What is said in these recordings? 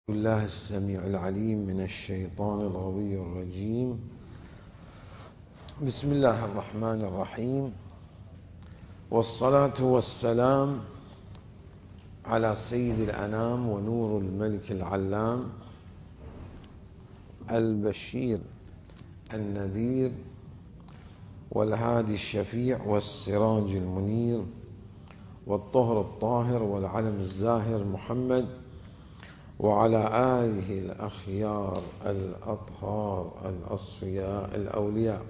بالله السميع العليم من الشيطان الغوي الرجيم. بسم الله الرحمن الرحيم، والصلاة والسلام على سيد الأنام ونور الملك العلام البشير النذير والهادي الشفيع والسراج المنير والطهر الطاهر والعلم الزاهر محمد وعلى آله الأخيار الأطهار الأصفياء الأولياء.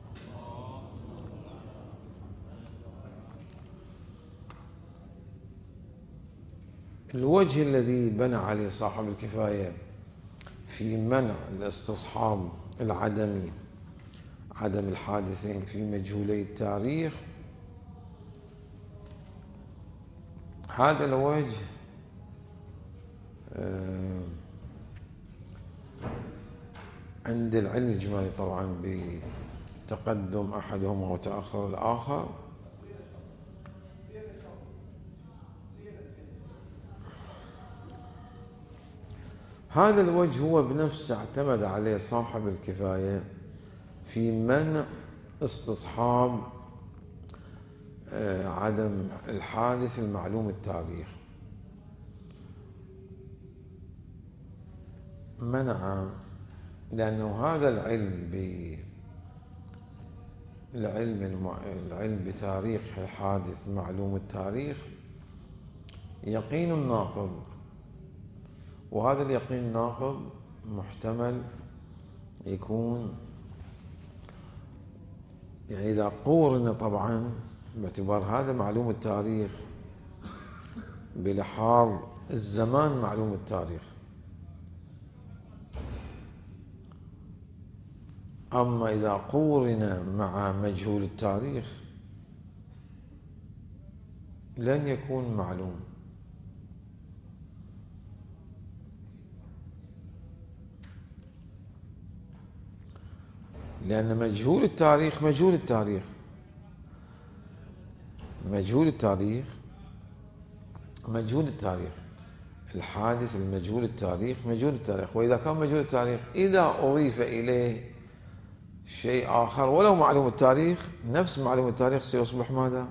الوجه الذي بنى عليه صاحب الكفاية في منع الاستصحاب العدمي، عدم الحادثين في مجهولي التاريخ، هذا الوجه عند العلم الإجمالي طبعا بتقدم أحدهما وتأخر الآخر. هذا الوجه هو بنفسه اعتمد عليه صاحب الكفاية في منع استصحاب عدم الحادث المعلوم التاريخ. منع لأنه هذا العلم بتاريخ الحادث معلوم التاريخ يقين ناقض، وهذا اليقين الناقض محتمل يكون يعني إذا قورن طبعا باعتبار هذا معلوم التاريخ بلحاظ الزمان معلوم التاريخ، أما إذا قورن مع مجهول التاريخ لن يكون معلوم، لأن مجهول التاريخ الحادث المجهول التاريخ مجهول التاريخ. وإذا كان مجهول التاريخ إذا أضيف إليه شيء آخر ولو معلوم التاريخ، نفس معلوم التاريخ سيصبح ماذا؟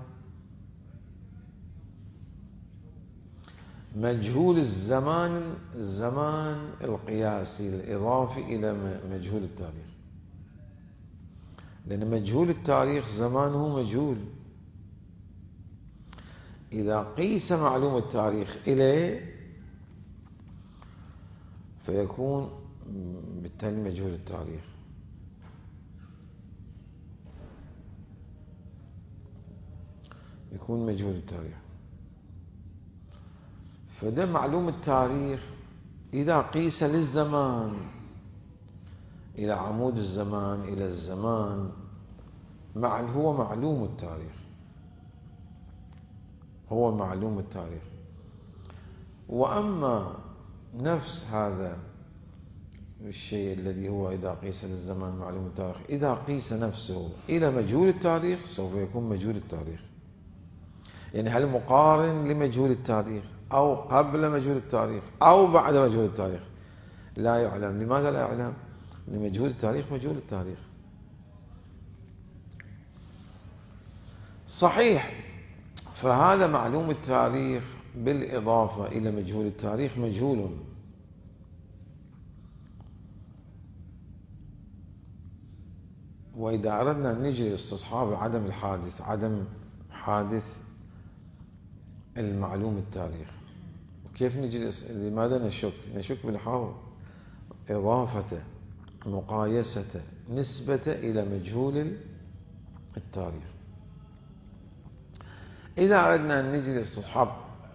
مجهول الزمان القياسي الإضافي إلى مجهول التاريخ، لأن مجهول التاريخ زمانه مجهول. إذا قيس معلوم التاريخ إليه فيكون بالتالي مجهول التاريخ. يكون مجهول التاريخ. فده معلوم التاريخ إذا قيس للزمان إلى عمود الزمان إلى الزمان هو معلوم التاريخ، هو معلوم التاريخ. وأما نفس هذا الشيء الذي هو إذا قيس للزمان معلوم التاريخ، إذا قيس نفسه إلى مجهول التاريخ سوف يكون مجهول التاريخ. يعني هل مقارن لمجهول التاريخ أو قبل مجهول التاريخ أو بعد مجهول التاريخ؟ لا يعلم. لماذا لا يعلم؟ لمجهول التاريخ مجهول التاريخ. صحيح، فهذا معلوم التاريخ بالإضافة إلى مجهول التاريخ مجهول. وإذا أردنا أن نجري استصحاب عدم الحادث، عدم حادث المعلوم التاريخ، كيف نجري؟ لماذا نشك بلحاظ إضافة مقايسة نسبة إلى مجهول التاريخ. إذا أردنا أن نجري استصحاب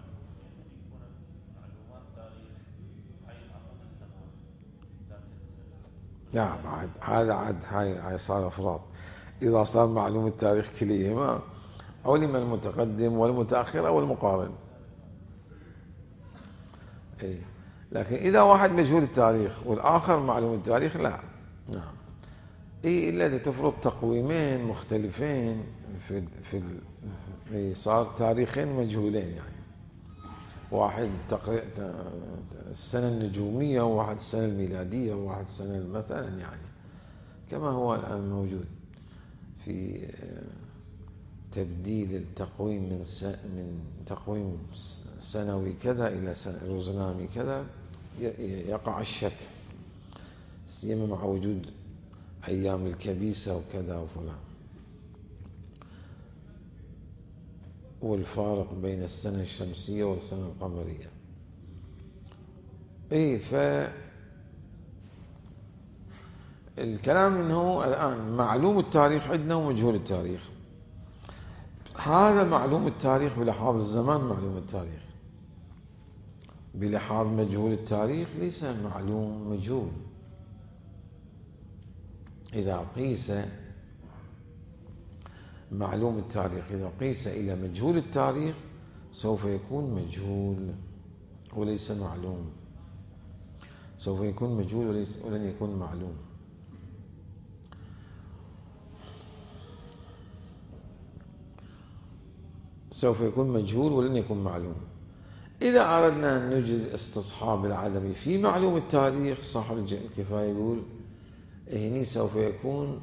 لا بعد هذا هاي صار افراط. اذا صار معلوم التاريخ كليهما علم المتقدم والمتاخر او المقارن. اي، لكن اذا واحد مجهول التاريخ والاخر معلوم التاريخ لا. نعم. اي، الا تفرض تقويمين مختلفين صار تاريخين مجهولين يعني. واحد السنة النجومية، وواحد السنة الميلادية، وواحد السنة مثلا، يعني كما هو الآن موجود في تبديل التقويم من تقويم سنوي كذا إلى روزنامي كذا، يقع الشك، سيما مع وجود أيام الكبيسة وكذا وفلان، والفارق بين السنة الشمسية والسنة القمرية. الكلام إنه الآن معلوم التاريخ عندنا ومجهول التاريخ. هذا معلوم التاريخ بلحاظ الزمان، معلوم التاريخ بلحاظ مجهول التاريخ ليس معلوم مجهول. إذا قيس معلوم التاريخ، إذا قيس إلى مجهول التاريخ سوف يكون مجهول وليس معلوم، سوف يكون مجهول ولن يكون معلوم. سوف يكون مجهول ولن يكون معلوم. إذا أردنا أن نوجد استصحاب العدم في معلوم التاريخ، صاحب الكفاية يقول هني سوف يكون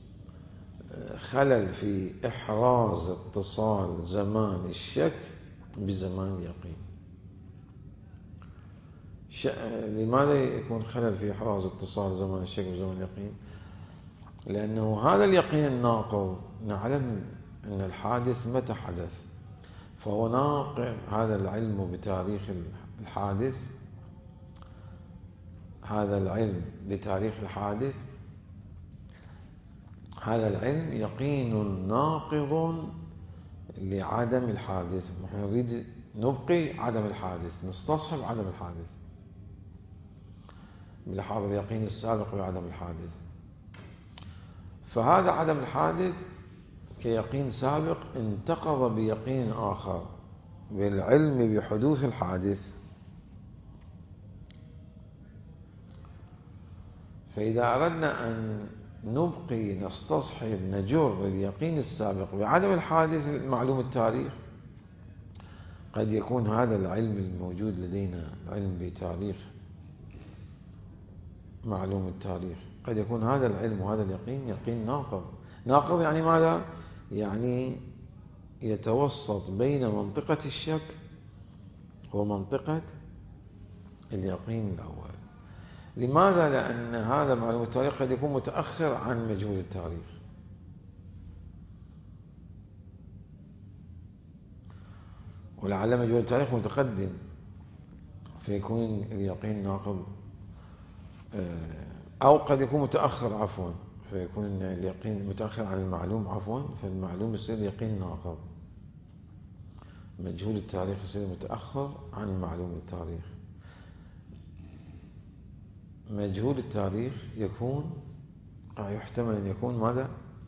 خلل في إحراز اتصال زمان الشك بزمان اليقين. لماذا يكون خلل في إحراز اتصال زمان الشك بزمان اليقين؟ لأنه هذا اليقين الناقض نعلم أن الحادث متى حدث، فهو ناقض. هذا العلم بتاريخ الحادث، هذا العلم بتاريخ الحادث، هذا العلم يقين ناقض لعدم الحادث. نحن نريد نبقي عدم الحادث، نستصحب عدم الحادث بلحاظ اليقين السابق بعدم الحادث. فهذا عدم الحادث كيقين سابق انتقض بيقين آخر بالعلم بحدوث الحادث. فإذا أردنا أن نبقي نستصحب نجر اليقين السابق بعدم الحادث معلوم التاريخ، قد يكون هذا العلم الموجود لدينا، العلم بتاريخ معلوم التاريخ، قد يكون هذا العلم وهذا اليقين يقين ناقض. ناقض يعني ماذا؟ يعني يتوسط بين منطقة الشك ومنطقة اليقين الأول. لماذا؟ لأن هذا معلوم التاريخ قد يكون متأخر عن مجهول التاريخ، ولعل مجهول التاريخ متقدم، فيكون اليقين ناقض، أو قد يكون متأخر عفوا، فيكون اليقين متأخر عن المعلوم عفوا، فالمعلوم يصير يقين ناقض. مجهول التاريخ يصير متأخر عن معلوم التاريخ. مجهول التاريخ يكون يحتمل أن يكون ماذا؟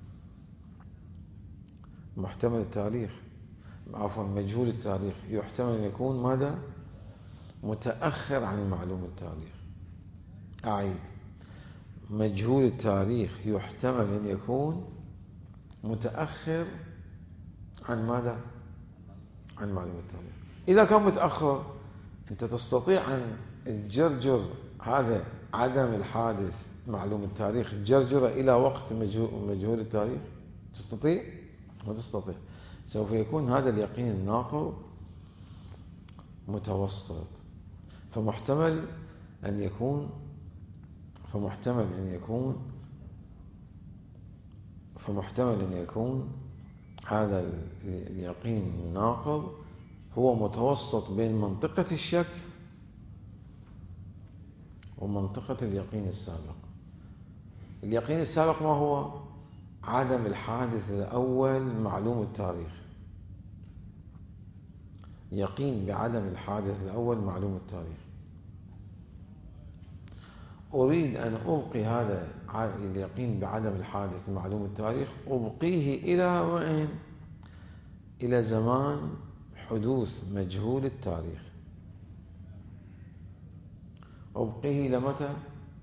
محتمل التاريخ، عفوا مجهول التاريخ يحتمل أن يكون ماذا؟ متأخر عن معلوم التاريخ. أعيد، مجهول التاريخ يحتمل أن يكون متأخر عن ماذا؟ عن معلوم التاريخ. إذا كان متأخر أنت تستطيع أن تجرجر هذا عدم الحادث معلوم التاريخ جرجرة إلى وقت مجهول التاريخ؟ تستطيع؟ ما تستطيع. سوف يكون هذا اليقين الناقض متوسط، فمحتمل أن يكون هذا اليقين الناقض هو متوسط بين منطقة الشك ومنطقة اليقين السابق. اليقين السابق ما هو؟ عدم الحادث الأول معلوم التاريخ، يقين بعدم الحادث الأول معلوم التاريخ. أريد أن أبقي هذا اليقين بعدم الحادث معلوم التاريخ، أبقيه إلى وين؟ إلى زمان حدوث مجهول التاريخ. أبقيه إلى متى؟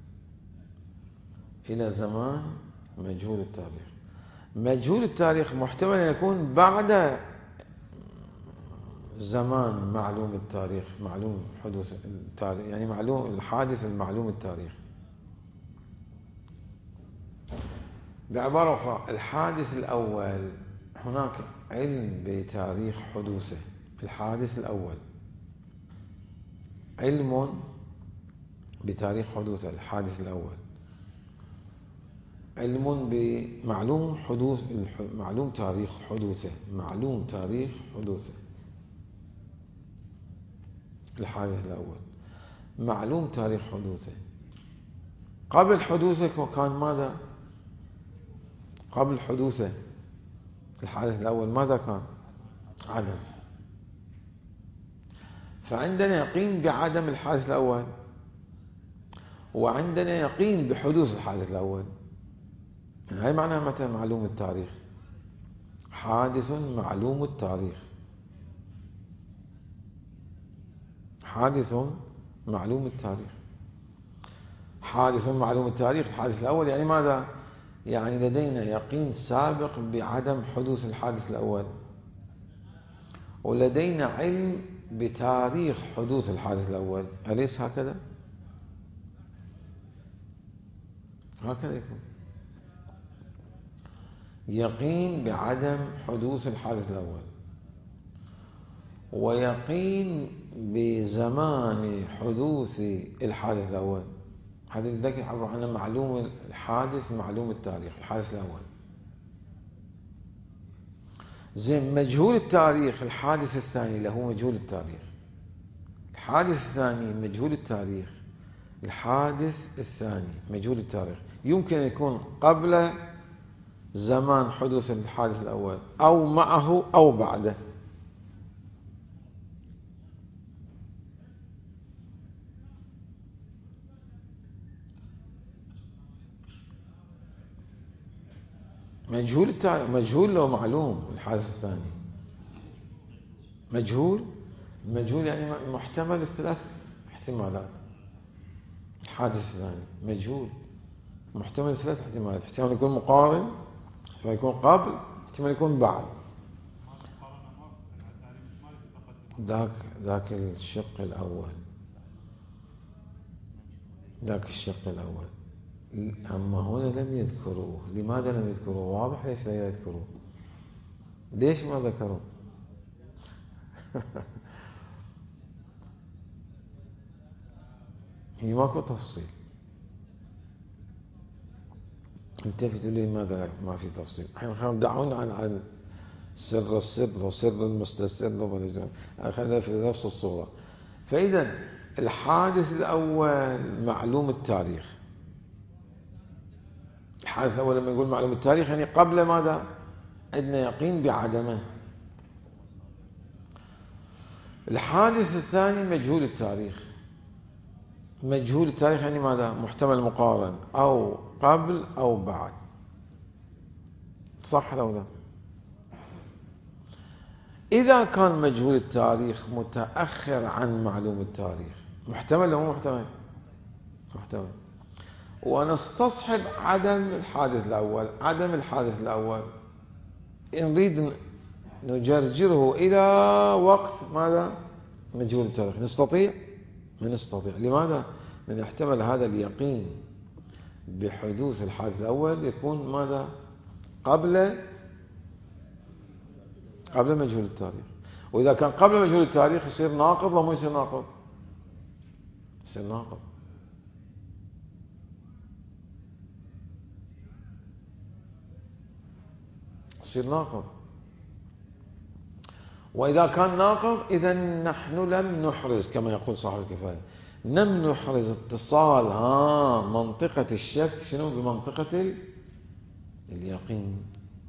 إلى زمان مجهول التاريخ. مجهول التاريخ محتمل أن يكون بعد زمان معلوم التاريخ، معلوم حدوث التاريخ، يعني معلوم الحادث المعلوم التاريخ. بعبارة أخرى، الحادث الأول هناك علم بتاريخ حدوثه. الحادث الأول علم بتاريخ حدوثه، الحادث الأول علم بمعلوم حدوث، معلوم تاريخ حدوثه، معلوم تاريخ حدوثه. الحادث الأول معلوم تاريخ حدوثه. قبل حدوثه كان ماذا؟ قبل حدوثه الحادث الأول ماذا كان؟ عدم. فعندنا يقين بعدم الحادث الأول، وعندنا يقين بحدوث الحادث الأول. يعني هاي معناها متى معلوم التاريخ؟ حادث معلوم التاريخ، حادث معلوم التاريخ، حادث معلوم التاريخ. الحادث الأول يعني ماذا؟ يعني لدينا يقين سابق بعدم حدوث الحادث الأول، ولدينا علم بتاريخ حدوث الحادث الأول. أليس هكذا؟ هكذا يكون يقين بعدم حدوث الحادث الأول، ويقين بزمان حدوث الحادث الأول. هذا ذاك يعبر عنه معلوم الحادث معلوم التاريخ، الحادث الأول. زين، مجهول التاريخ الحادث الثاني له مجهول التاريخ. الحادث الثاني مجهول التاريخ، الحادث الثاني مجهول التاريخ يمكن أن يكون قبل زمان حدوث الحادث الأول، أو معه أو بعده. مجهول التاريخ، مجهول لو معلوم الحادث الثاني. مجهول، مجهول يعني محتمل الثلاث احتمالات. الحادث الثاني مجهول محتمل ثلاث احتمالات، احتمال يكون مقارن، احتمال يكون قبل، احتمال يكون بعد. ذاك الشق الأول، ذاك الشق الأول. أما هنا لم يذكروه. لماذا لم يذكروه؟ واضح ليش لا يذكروه. ليش ما ذكروا؟ هي ماكو تفصيل. انت تقول لي ماذا ما في تفصيل؟ الحين دعونا عن سر السر وسر المستسر، خلينا في نفس الصورة. فإذا الحادث الأول معلوم التاريخ. الحادث الأول لما نقول معلوم التاريخ يعني قبل ماذا؟ عندنا يقين بعدمه. الحادث الثاني مجهول التاريخ. مجهول التاريخ يعني ماذا؟ محتمل مقارن، أو قبل أو بعد. صح لو لا؟ إذا كان مجهول التاريخ متأخر عن معلوم التاريخ، محتمل أو مو محتمل؟ محتمل. ونستصحب عدم الحادث الأول. عدم الحادث الأول نريد نجرجره إلى وقت ماذا؟ مجهول التاريخ. نستطيع؟ ما نستطيع. لماذا؟ لأن احتمل هذا اليقين بحدوث الحادث الأول يكون ماذا؟ قبل مجهول التاريخ. وإذا كان قبل مجهول التاريخ يصير ناقض ولا مو يصير ناقض؟ يصير ناقض. يصير ناقض. وإذا كان ناقض إذا نحن لم نحرز، كما يقول صاحب الكفاية، لم نحرز اتصال منطقة الشك شنو بمنطقة اليقين.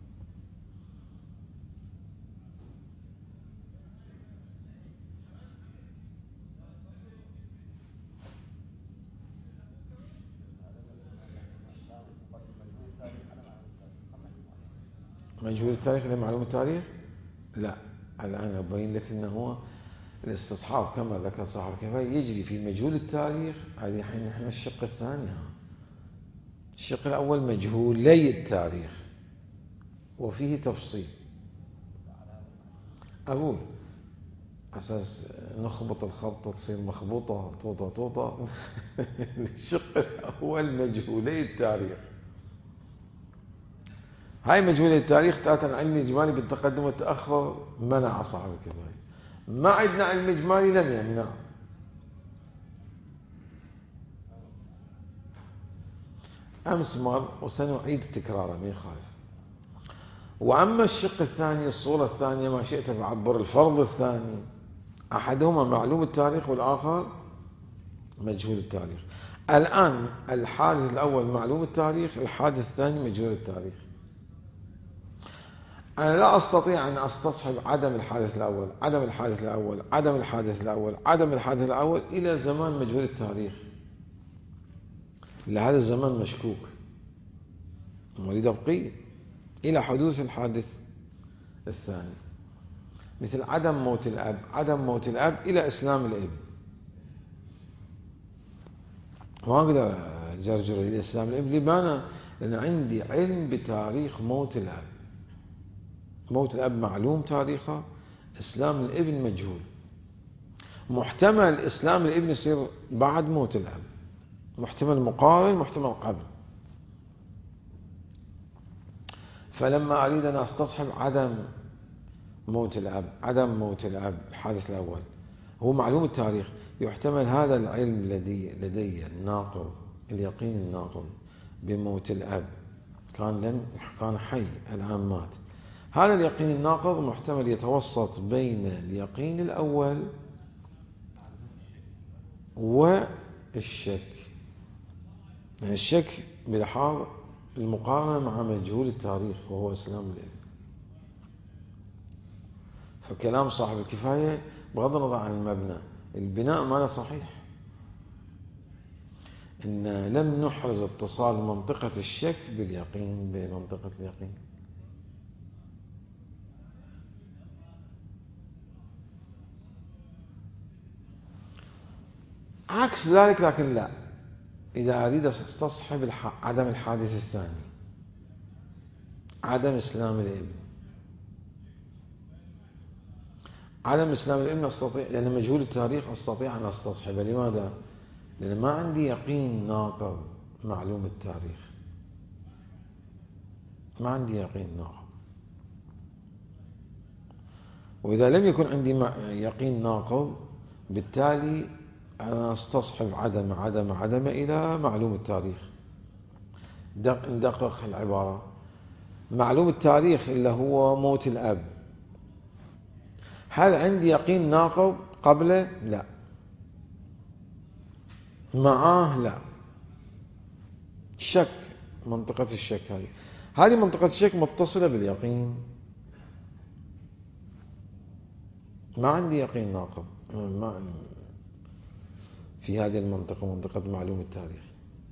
مجهول التاريخ لمعلوم التاريخ؟ لا، الآن أبين لك أنه الاستصحاب كما ذكر صاحب الكفاية يجري في مجهول التاريخ. هذه الحين نحن الشق الثاني. الشق الأول مجهولي التاريخ وفيه تفصيل. أقول أساس نخبط الخبطة تصير مخبوطة طوطة طوطة. الشق الأول مجهولي التاريخ. هاي مجهولي التاريخ تاتا علم إجمالي بالتقدم والتأخر منع صاحب الكفاية. ما عندنا علم إجمالي لم يمنع. أمس مر وسنعيد تكراره ما يخالف. وأما الشق الثاني الصورة الثانية ما شئت فعبر الفرض الثاني، أحدهما معلوم التاريخ والآخر مجهول التاريخ. الآن الحادث الأول معلوم التاريخ، الحادث الثاني مجهول التاريخ. أنا لا أستطيع أن أستصحب عدم الحادث الأول، عدم الحادث الأول، عدم الحادث الأول، عدم الحادث الأول إلى زمان مجهول التاريخ. لهذا الزمان مشكوك، نريد أبقي إلى حدوث الحادث الثاني، مثل عدم موت الأب، عدم موت الأب إلى إسلام الابن. ما أقدر أجرجر إلى إسلام الابن. لماذا؟ لأن عندي علم بتاريخ موت الأب. موت الأب معلوم تاريخه، إسلام الابن مجهول. محتمل إسلام الابن يصير بعد موت الأب، محتمل مقارن، محتمل قبل. فلما أريد أن أستصحب عدم موت الأب، عدم موت الأب الحادث الأول هو معلوم التاريخ، يحتمل هذا العلم لدي الناقض، اليقين الناقض بموت الأب كان حي الآن مات. هذا اليقين الناقض محتمل يتوسط بين اليقين الأول والشك. يعني الشك بلحاظ المقارنة مع مجهول التاريخ وهو إسلام الابن. فكلام صاحب الكفاية بغض النظر عن المبنى، البناء ماله صحيح. إن لم نحرز اتصال منطقة الشك باليقين بمنطقة اليقين. عكس ذلك لكن لا، إذا أريد أستصحب عدم الحادث الثاني، عدم إسلام الابن، عدم إسلام الابن أستطيع، لأن مجهول التاريخ أستطيع أن أستصحبه. لماذا؟ لأن ما عندي يقين ناقض معلوم التاريخ، ما عندي يقين ناقض. وإذا لم يكن عندي يقين ناقض بالتالي أنا أستصحب عدم إلى معلوم التاريخ. ندقق العبارة. معلوم التاريخ اللي هو موت الأب، هل عندي يقين ناقض قبله؟ لا. معاه؟ لا. شك، منطقة الشك هذه منطقة الشك متصلة باليقين. ما عندي يقين ناقض في هذه المنطقة، منطقة معلوم التاريخ،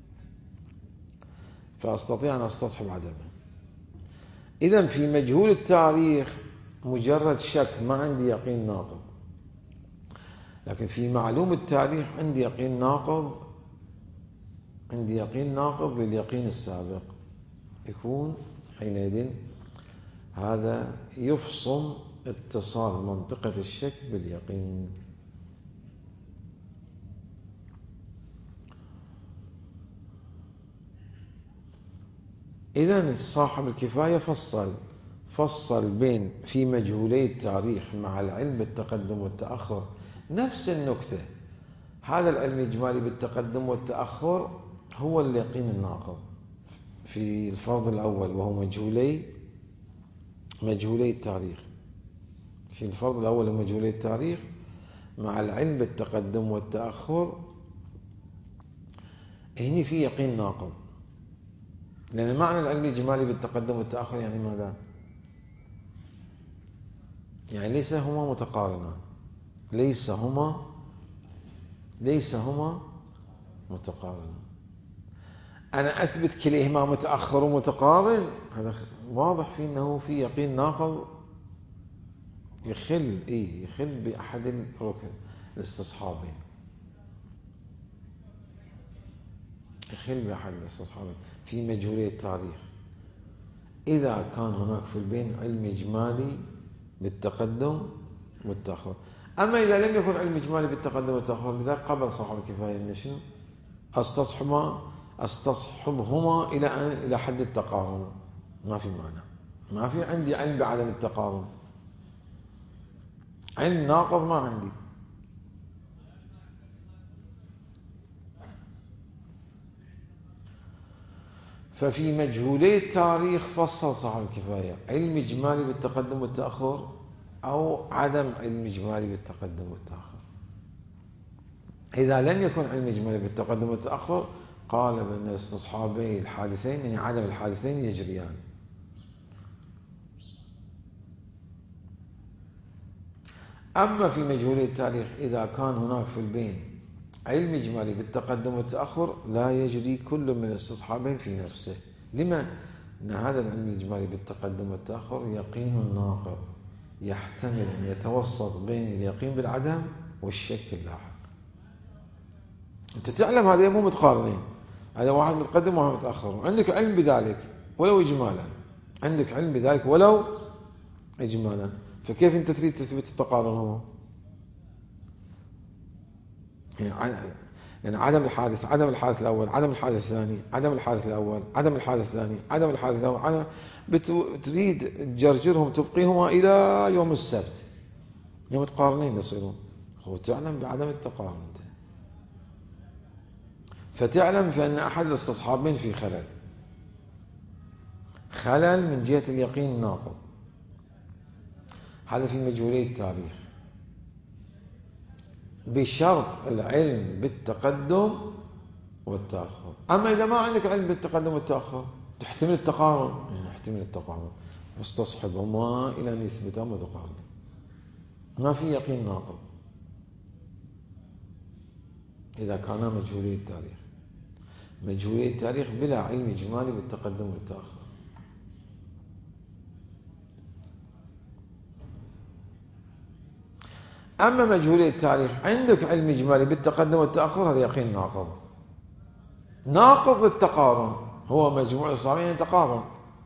فأستطيع أن أستصحب عدمه. إذن في مجهول التاريخ مجرد شك، ما عندي يقين ناقض. لكن في معلوم التاريخ عندي يقين ناقض، عندي يقين ناقض لليقين السابق. يكون حينئذ هذا يفصل اتصال منطقة الشك باليقين. إذن صاحب الكفاية فصل بين في مجهولي التاريخ مع العلم بالتقدم والتأخر. نفس النكتة، هذا العلم الإجمالي بالتقدم والتأخر هو اليقين الناقض في الفرض الأول وهو مجهولي التاريخ. في الفرض الأول مجهولي التاريخ مع العلم بالتقدم والتأخر، هنا في يقين ناقض. لأن معنى العلم الإجمالي بالتقدم والتأخر يعني ماذا؟ يعني ليس هما متقارنان، ليس هما متقارنان. أنا أثبت كليهما متأخر ومتقارن، هذا واضح فيه أنه في يقين ناقض يخل بأحد الركن الاستصحابين، يخل بأحد الاستصحابين في مجهولية التاريخ. إذا كان هناك في البين علم إجمالي بالتقدم والتأخر، أما إذا لم يكن علم إجمالي بالتقدم والتأخر، لذلك قبل صاحب الكفاية أن شنو؟ استصحبهما إلى حد التقارن. ما في معنى، ما في عندي علم بعدم التقارن، علم ناقض ما عندي. ففي مجهولي التاريخ فصل صاحب الكفاية علم إجمالي بالتقدم والتأخر أو عدم علم إجمالي بالتقدم والتأخر. إذا لم يكن علم إجمالي بالتقدم والتأخر قال بأن استصحابي الحادثين، يعني عدم الحادثين، يجريان. أما في مجهولي التاريخ إذا كان هناك في البين علم إجمالي بالتقدم والتأخر لا يجري كل من الاستصحابين في نفسه. لما؟ أن هذا العلم الإجمالي بالتقدم والتأخر يقين ناقض يحتمل أن يتوسط بين اليقين بالعدم والشك اللاحق. أنت تعلم هذين مو متقارنين، هذا واحد متقدم وواحد متأخر، وعندك علم بذلك ولو إجمالا، عندك علم بذلك ولو إجمالا، فكيف أنت تريد تثبت التقارن هو؟ يعني عدم الحادث الأول، عدم الحادث الثاني، عدم الحادث الأول، عدم الحادث الثاني، عدم الحادث الأول، تريد تجرجرهم تبقيهما إلى يوم السبت، يوم متقارنين يصيرون. هو تعلم بعدم التقارن أنت، فتعلم فإن أحد الاستصحابين في خلل من جهة اليقين الناقض. هذا في مجهولي التاريخ بشرط العلم بالتقدم والتأخر. أما إذا ما عندك علم بالتقدم والتأخر تحتمل التقارن، يحتمل التقارن، استصحبهما إلى أن يثبتا متقارنين، ما في يقين ناقض إذا كانا مجهولي التاريخ. مجهولي التاريخ بلا علم إجمالي بالتقدم والتأخر. أما مجهولي التاريخ عندك علم إجمالي بالتقدم والتأخر، هذا يقين ناقض للتقارن، هو مجموع الصامين يتقارن.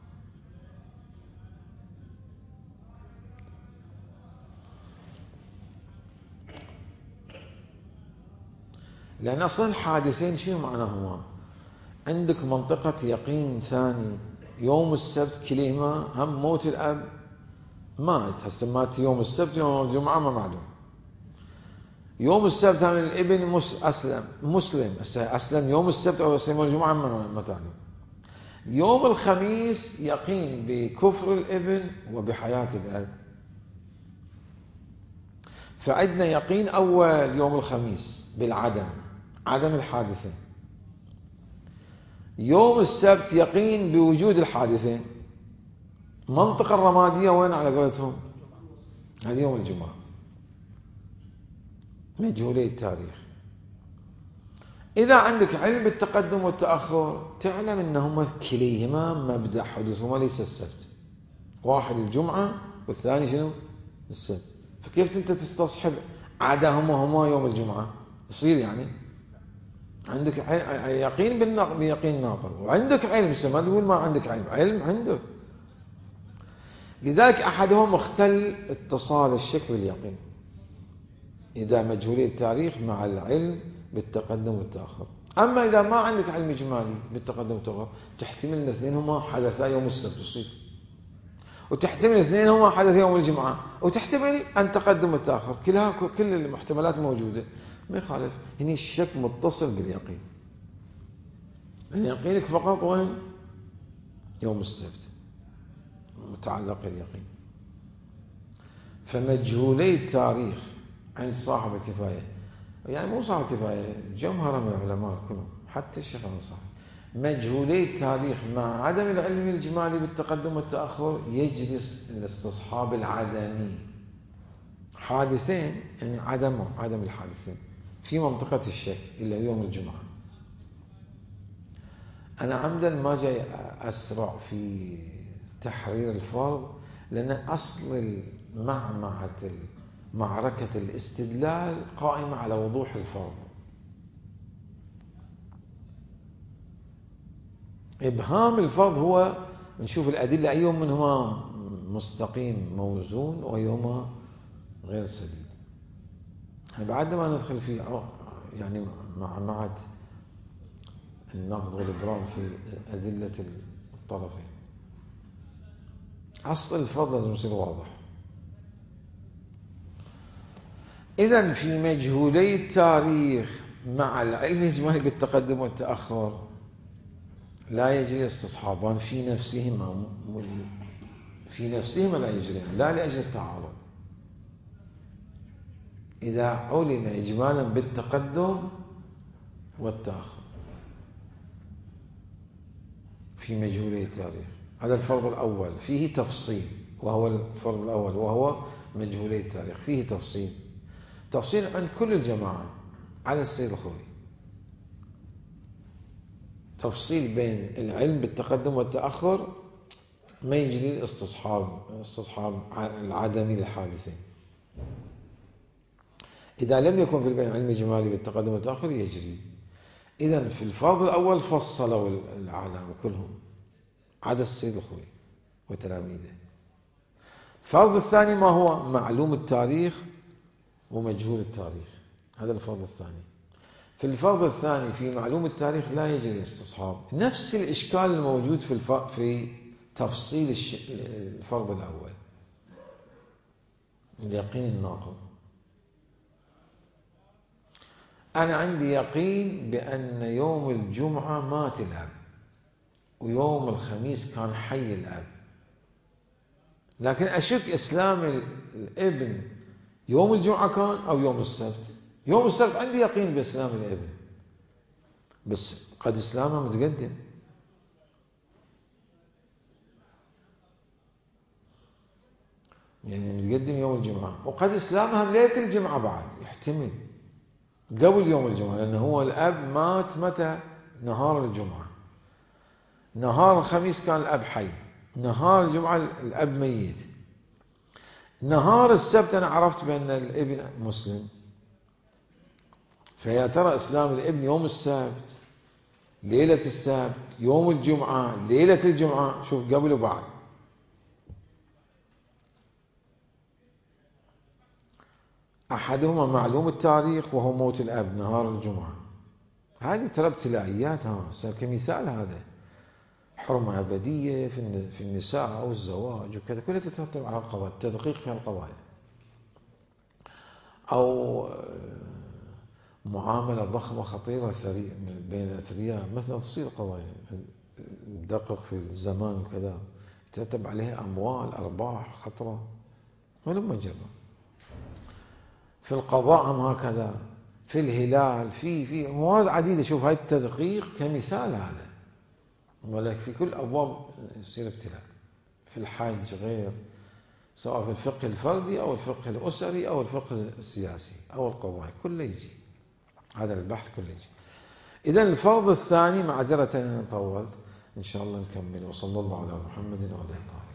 لأن أصلا الحادثين شنو معناهما؟ عندك منطقة يقين ثاني، يوم السبت كليهما هم موت الأب مات، هسه مات يوم السبت، يوم الجمعة ما معلوم. يوم السبت هم الابن مسلم أسلم يوم السبت أو يوم الجمعة ما تعلم. يوم الخميس يقين بكفر الابن وبحياة الأب، فعندنا يقين أول يوم الخميس بالعدم، عدم الحادثين. يوم السبت يقين بوجود الحادثين. منطقة الرمادية وين على قولتهم؟ هذه يوم الجمعة. مجهولي التاريخ. إذا عندك علم بالتقدم والتأخر تعلم أنهما كليهما مبدأ حدوثهما ليس السبت، واحد الجمعة والثاني شنو؟ السبت. فكيف أنت تستصحب عداهما يوم الجمعة؟ يصير يعني عندك يقين بيقين ناقض، وعندك علم، ما تقول ما عندك علم عندك. لذلك أحدهم مختل اتصال الشك باليقين إذا مجهولي التاريخ مع العلم بالتقدم والتأخر. أما إذا ما عندك علم إجمالي بالتقدم والتأخر تحتمل أن الاثنين هما حدثا يوم السبت يصير، وتحتمل الاثنين هما حدث يوم الجمعة، وتحتمل أن تقدم والتأخر، كل المحتملات موجودة، ما يخالف. هنا الشك متصل باليقين، يعني يقينك فقط وين؟ يوم السبت، متعلق اليقين. فمجهولي التاريخ عند صاحب الكفاية، يعني مو صاحب الكفاية، جمهرة من العلماء كلهم، حتى الشيخ الأنصاري، مجهولي التاريخ مع عدم العلم الإجمالي بالتقدم والتأخر يجري الاستصحاب العدمي. حادثين يعني عدم الحادثين في منطقة الشك إلا يوم الجمعة. أنا عمدا ما جاي أسرع في تحرير الفرض، لأن أصل معركة الاستدلال قائمة على وضوح الفرض. إبهام الفرض هو نشوف الأدلة أيهم منهما مستقيم موزون وأيهما غير سديد. بعد ما ندخل في يعني معمعة النقد والإبرام في أدلة الطرفين، أصل الفرض لازم يصير واضح. إذن في مجهولي التاريخ مع العلم الإجمالي بالتقدم والتأخر لا يجري استصحابان في نفسهما لا يجريان، لا لأجل التعارض. إذا علم إجمالا بالتقدم والتأخر في مجهولي التاريخ، هذا الفرض الأول فيه تفصيل، وهو الفرض الأول وهو مجهولي التاريخ فيه تفصيل عند كل الجماعة على السيد الخوي، تفصيل بين العلم بالتقدم والتأخر ما يجري الاستصحاب العدمي للحادثين. إذا لم يكن في البين علم إجمالي بالتقدم والتأخر يجري. إذن في الفرض الأول فصلوا العلماء كلهم عدا السيد الخوي وتلاميذه. الفرض الثاني ما هو؟ معلوم التاريخ ومجهول التاريخ، هذا الفرض الثاني. في الفرض الثاني في معلوم التاريخ لا يجري استصحاب، نفس الإشكال الموجود في تفصيل الفرض الأول، اليقين الناقض. أنا عندي يقين بأن يوم الجمعة مات الأب ويوم الخميس كان حي الأب، لكن أشك إسلام الابن يوم الجمعة كان أو يوم السبت. يوم السبت عندي يقين بإسلام الابن، بس قد إسلامه متقدم، يعني متقدم يوم الجمعة، وقد إسلامها ليلة الجمعة بعد، يحتمل قبل يوم الجمعة، لأنه هو الأب مات متى؟ نهار الجمعة. نهار الخميس كان الأب حي، نهار الجمعة الأب ميت. نهار السبت أنا عرفت بأن الابن مسلم، فيا ترى إسلام الابن يوم السبت، ليلة السبت، يوم الجمعة، ليلة الجمعة، شوف قبل وبعد. أحدهما معلوم التاريخ وهو موت الأب نهار الجمعة، هذه ترى ابتلائيات، كمثال هذا حرمة أبدية في النساء أو الزواج وكذا، كلها تترتب على القضايا، التدقيق في القضايا، أو معاملة ضخمة خطيرة بين الأثرياء مثلا، تصير قضايا تدقق في الزمان وكذا، يترتب عليها أموال أرباح خطرة ولما جرى. في القضاء هم هكذا، في الهلال، في مواد عديدة. شوف هاي التدقيق كمثال هذا، ولكن في كل أبواب يصير ابتلاء. في الحج غير، سواء في الفقه الفردي أو الفقه الأسري أو الفقه السياسي أو القضاء، كله يجي هذا البحث كله يجي. إذن الفرض الثاني، معذرة أن طولت، إن شاء الله نكمل. وصلى الله على محمد وعلى آله.